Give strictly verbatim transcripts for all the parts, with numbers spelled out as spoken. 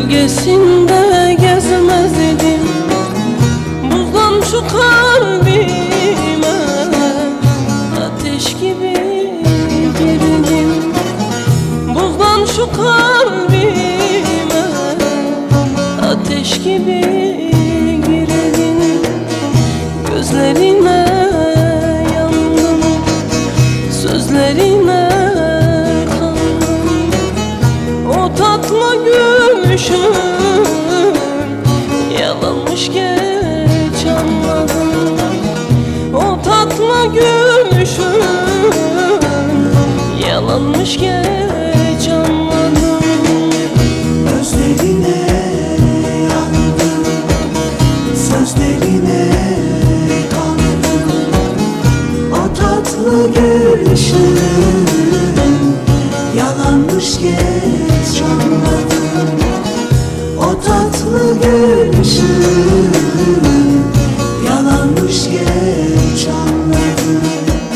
Gölgesinde gezmez idim buzdan şu kalbime, ateş gibi girdin. Buzdan şu kalbime, ateş gibi girdin. Gözlerine yandım, sözlerine kandım. O tatlı gülüşün yalanmış geç anladım. O tatlı gülüşün yalanmış geç anladım. Gözlerine yandım, sözlerine kandım. O tatlı gülüşün yalanmış geç anladım. O tatlı gülüşün yalanmış geç anladım.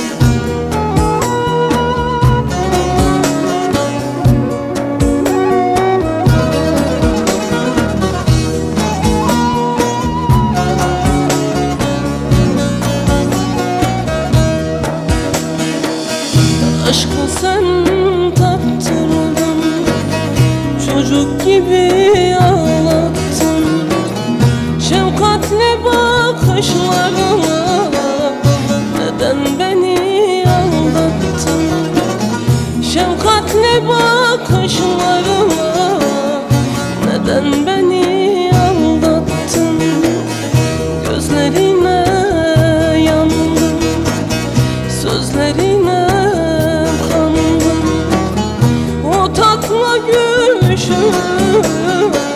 Aşkı sen tattırdın, çocuk gibi ağlattın. Şefkatli bakışlarına neden beni aldattın? Şefkatli bakışlarına neden beni aldattın? Gözlerine yandım, sözlerine kandım. O tatlı gülüşün